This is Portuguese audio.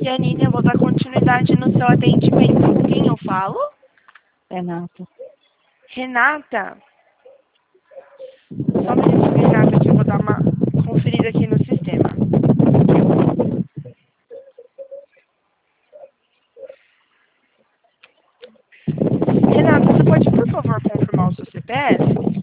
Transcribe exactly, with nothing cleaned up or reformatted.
Janine, eu vou dar continuidade no seu atendimento. Com quem eu falo? Renata. Renata. Só um minuto, Renata, que eu vou dar uma conferida aqui no sistema. Renata, você pode, por favor, confirmar o seu C P F?